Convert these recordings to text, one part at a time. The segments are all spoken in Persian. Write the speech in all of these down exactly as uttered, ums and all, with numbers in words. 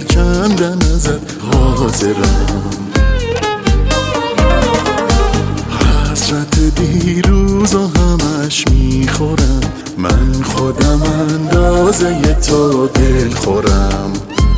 کندن ازت حاضرم. حسرت دیروز و همش میخورم، من خودم اندازه تو دل خورم.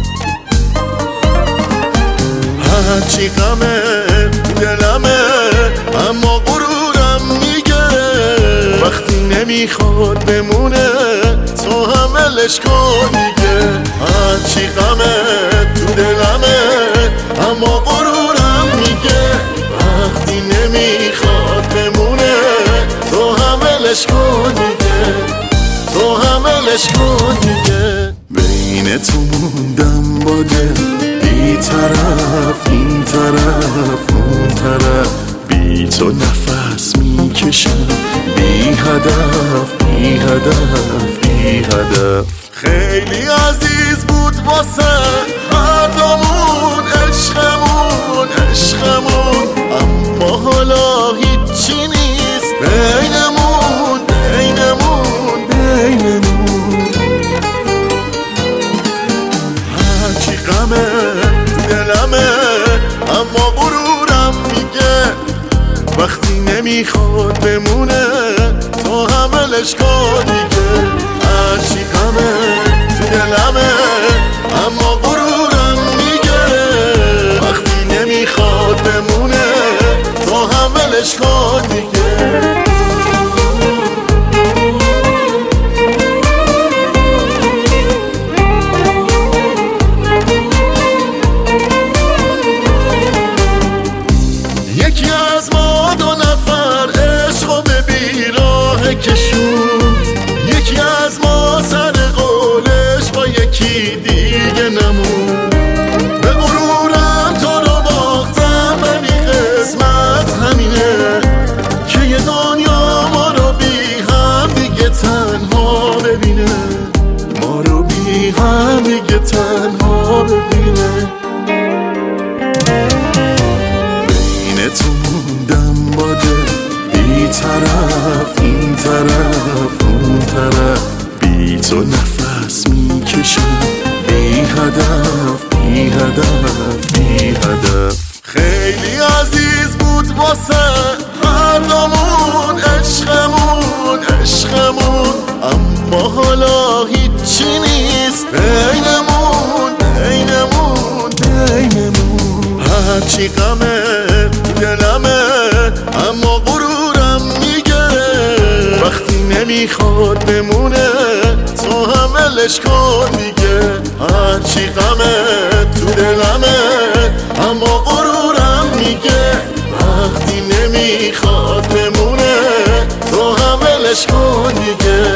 هرچی غمه دلمه اما غرورم میگه وقتی نمیخواد بمونه تو هم ولش کن دیگه. هرچی غمه تو دلمه اما غرورم میگه وقتی نمیخواد بمونه تو هم ولش کن دیگه، تو هم ولش کن دیگه. بین تو موندم با دل بی طرف این طرف اون طرف، بی تو نفس میکشم بی هدف بی هدف بی هدف. خیلی عزیز بود واسه هر دومون عشقمون عشقمون، اما حالا هیچی نیست بینمون بینمون بینمون. هرچی غمه دلمه اما غرورم میگه وقتی نمیخواد بمونه تو هم ولش کن دیگه. هرچی غمه تو دلمه اما غرورم میگه وقتی نمیخواد بمونه تو هم ولش کن دیگه. یکی از ما دو نفر عشقو به بیراه کشوند، یکی از ما سر قولش با یکی دیگه نموند. به غرورم تو رو باختم ولی قسمت همینه که یه دنیا ما رو بی هم دیگه تنها ببینه، ما رو بی هم دیگه تنها ببینه. تو موندم با دل بی طرف این طرف اون طرف، بی تو نفس میکشم بی هدف بی هدف بی هدف. خیلی عزیز بود واسه هر دومون عشقمون عشقمون، اما حالا هیچی نیست بینمون بینمون بینمون. هرچی غمه دلمه اما غرورم میگه وقتی نمیخواد بمونه تو هم ولش کن دیگه. هرچی غمه تو دلمه اما غرورم میگه وقتی نمیخواد بمونه تو هم ولش کن دیگه.